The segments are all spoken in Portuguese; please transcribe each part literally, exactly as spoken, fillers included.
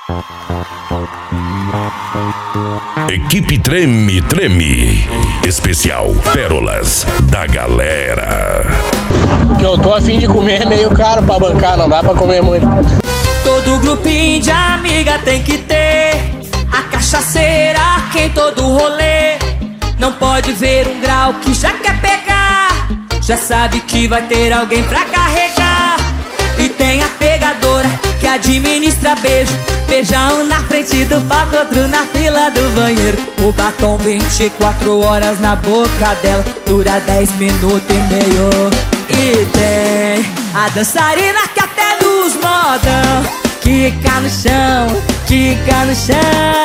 Equipe Treme Treme, especial Pérolas da Galera. Que eu tô a fim de comer é meio caro pra bancar, não dá pra comer muito. Todo grupinho de amiga tem que ter a cachaceira que em todo rolê. Não pode ver um grau que já quer pegar, já sabe que vai ter alguém pra carregar. E tem a pegadora que administra beijo, beijão na frente do palco, outro na fila do banheiro. O batom vinte e quatro horas na boca dela, dura dez minutos e meio. E tem a dançarina que até nos modão quica no chão, quica no chão.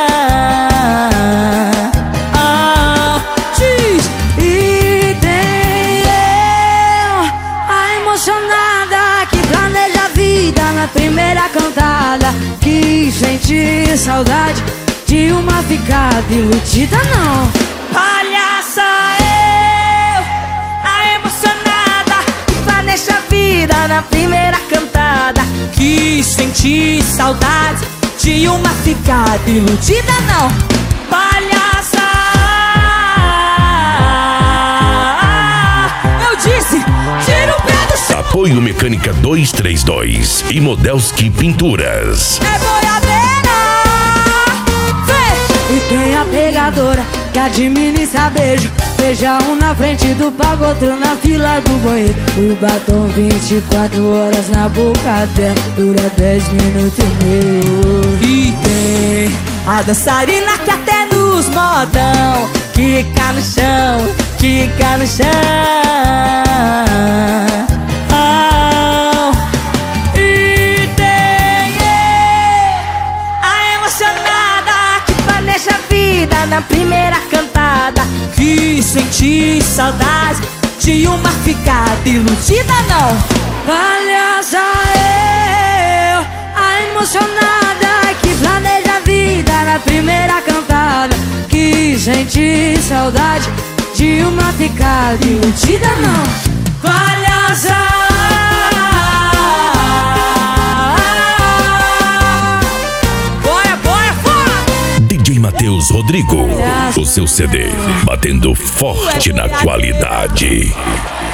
Ah, diz. E tem eu, a emocionada que planeja a vida na primeira cantada, que sente saudade de uma ficada iludida não. Palhaça eu, a emocionada que planeja a vida na primeira cantada, que senti saudade de uma ficada iludida não. Palhaça, eu disse, tira o pé do chão. Apoio Mecânica duzentos e trinta e dois e Modelski Pinturas. É boiadeira, vem. E tem a pegadora que administra beijo, beijão na frente do palco, outro na fila do banheiro. O batom vinte e quatro horas na boca dela, dura dez minutos e meio. E tem a dançarina que até nos modão quica no chão, quica no chão. Ah, e tem a emocionada que planeja a vida na primeira cantada, que senti saudade de uma ficada iludida não. Palhaça eu, a emocionada que planeja a vida na primeira cantada, que senti saudade de uma ficada iludida não. Palhaça, bora, bora, fora. D J Matheus Rodrigo, o seu C D batendo forte na qualidade.